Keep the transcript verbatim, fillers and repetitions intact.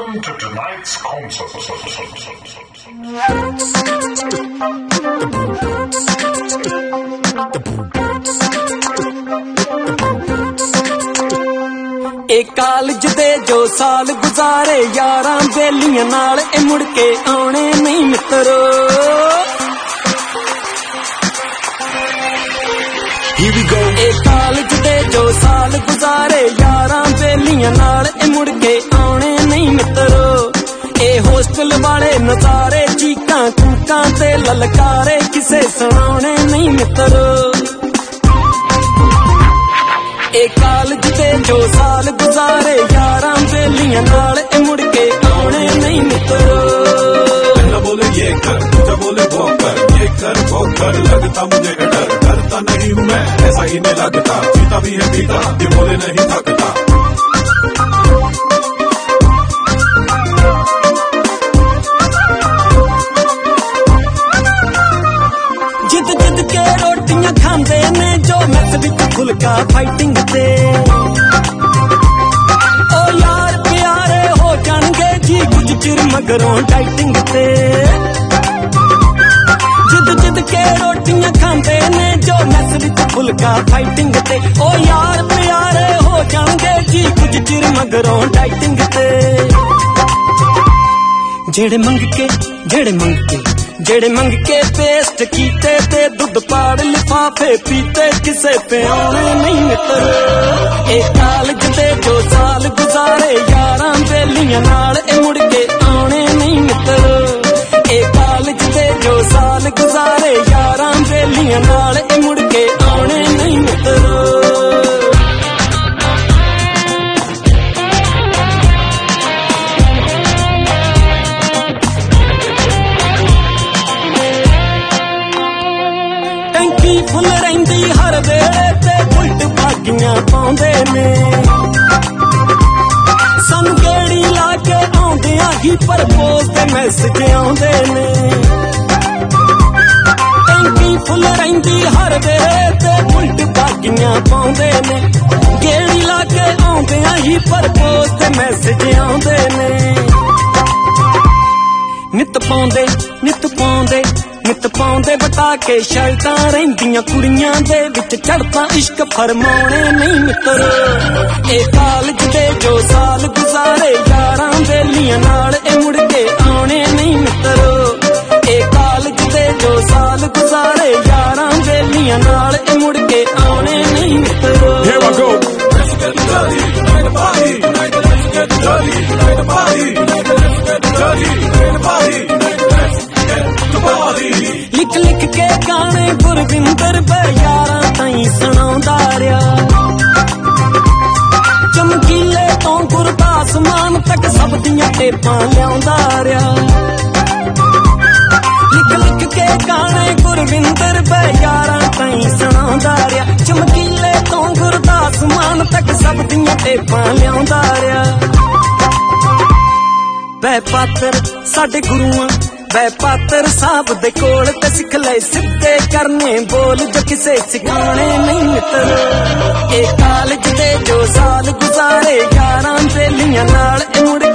Welcome to tonight's concert. ए कालज दे जो साल गुजारे यारां बेलियां नाल ए मुड़ के आने नहीं मित्रो। Here we go. ए कालज दे जो साल गुजारे यारां बेलियां नाल ए मुड़ के आने नहीं मित्रो। ए होस्टल वाले नजारे चीकां कूकां ते ललकारे किसे सुनाने नहीं मित्रो। ए कालज दे जो साल गुजारे यारां बेलियां नाल ए मुड़ के आने नहीं मित्रो। पहला बोले ये कर, दूसरा बोले वो कर, ये कर वो कर, लगता मुझे डर, डरता नहीं हूँ मैं, ऐसा ही नहीं लगता, जीता भी है पीता, ये बोले नहीं थकता। जिद जिद के रोटियां खांदे ने जो मैस विच फुलका फाइटिंग ते। ओ यार प्यारे हो जाणगे जी कुछ चिर मगरों डाइटिंग ते। जिद जिद के रोटियां खांदे ने जो मैस विच फुलका फाइटिंग ते। ओ यार प्यारे हो जाणगे जी कुछ चिर मगरों डाइटिंग ते। जेड़े मंग के जेड़े मंग के जेड़े मंग के पेस्ट कीते ते दुध पाड़ लिफाफे पीते किसे पे आने नहीं मित्र। ए कालज दे जो साल गुजारे यारां बेलियां नाल ए मुड़ के आने नहीं मित्र। ए कालज दे जो साल गुजारे यारां बेलियां नाल ए मुड़ के आने नहीं मित्र। फुल रहिंदी हर वेले ते उल्ट भागियां पाउंदे ने। सानू गेड़ी ला के आउंदियां ही परपोज ते मैसेज आउंदे ने। टैंकी फुल रहिंदी हर वेले ते उल्ट भागियां पाउंदे ने। गेड़ी ला के आउंदियां ही परपोज ते मैसेज आउंदे ने। नित पाउंदे नित पाउंदे नित पाउंदे बता के शर्टां रहिंदियां कुड़ियां दे विच चढ़ता इश्क फरमाने नहीं मित्र। ए कालज दे जो साल गुजारे यारां बेलियां नाल ए मुड़ के आने नहीं मित्र। ए कालज दे जो साल गुजारे यारां बेलियां नाल ए मुड़ के आने नहीं मित्र। Here I go. Let's get dirty, tonight the party, tonight let's get dirty, tonight the party, tonight let's get dirty, tonight the party, tonight let's get the party. लिख लिख के गाने गुरविंदर पे यारां ताईं सुणाउंदा रिया। चमकीले तो गुरदास मान तक सब दियां टेपां लियाउंदा रिया। लिख लिख के गाने गुरविंदर पे यारां ताईं सुणाउंदा रिया। चमकीले तो गुरदास मान तक सब दियां टेपां लियाउंदा रिया। वह पात्र साडे गुरुआं वै पात्र साहब दे कोल ते सिख ले सिद्धे करने बोल जो किसे सिखाने नहीं मित्र। ए कालज दे जो साल गुजारे यारां बेलियां नाल ए मुड़